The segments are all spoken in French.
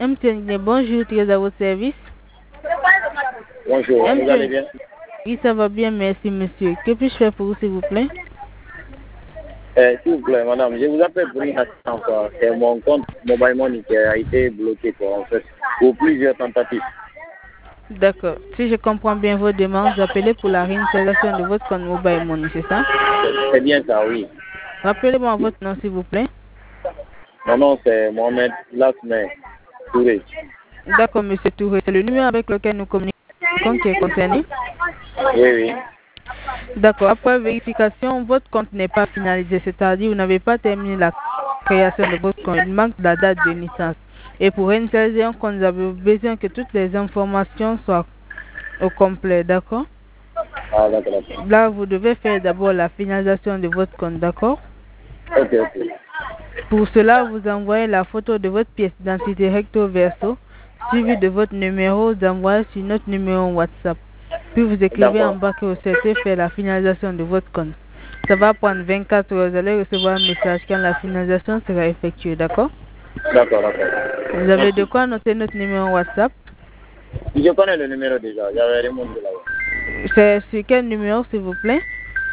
MTN, bonjour, très à votre service. Bonjour, vous allez bien? Oui, ça va bien, merci monsieur. Que puis-je faire pour vous, s'il vous plaît? S'il vous plaît, madame, je vous appelle pour une assistance encore. C'est mon compte Mobile Money qui a été bloqué en fait, pour plusieurs tentatives. D'accord. Si je comprends bien vos demandes, vous appelez pour la réinstallation de votre compte Mobile Money, c'est ça? C'est bien ça, oui. Rappelez-moi votre nom, s'il vous plaît. Mon nom c'est Mohamed Lasme Touré. D'accord, monsieur Touré. C'est le numéro avec lequel nous communiquons qui est concerné? Oui, oui. D'accord. Après vérification, votre compte n'est pas finalisé, c'est-à-dire vous n'avez pas terminé la création de votre compte. Il manque la date de naissance. Et pour réinstaller un compte, vous avez besoin que toutes les informations soient au complet, d'accord? Ah, d'accord, d'accord. Là, vous devez faire d'abord la finalisation de votre compte, d'accord? Ok, ok. Pour cela, vous envoyez la photo de votre pièce d'identité recto verso, suivi de votre numéro, vous envoyez sur notre numéro WhatsApp. Puis vous écrivez en D'accord. bas que vous souhaitez faire la finalisation de votre compte. Ça va prendre 24 heures. Vous allez recevoir un message quand la finalisation sera effectuée, d'accord? D'accord, d'accord. Vous avez de Merci. quoi noter notre numéro WhatsApp? Je connais le numéro déjà, j'avais remonté là-bas. C'est sur quel numéro, s'il vous plaît?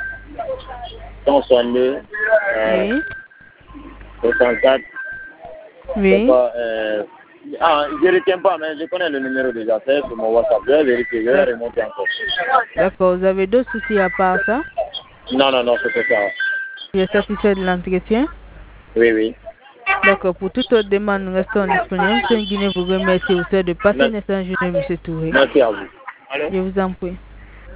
162, Oui. 64, c'est Oui. pas, je ne retiens pas, mais je connais le numéro déjà, c'est sur mon WhatsApp, je vais vérifier, je vais remonter encore. D'accord. Vous avez d'autres soucis à part ça? Non, non, non, c'est ça. Vous êtes satisfait de l'entretien? Oui, oui. D'accord. Pour toute autre demande, nous restons disponibles. M. Guinée vous remercie aussi de passer une Merci, excellente journée, M. Touré. merci à vous. Allô? Je vous en prie.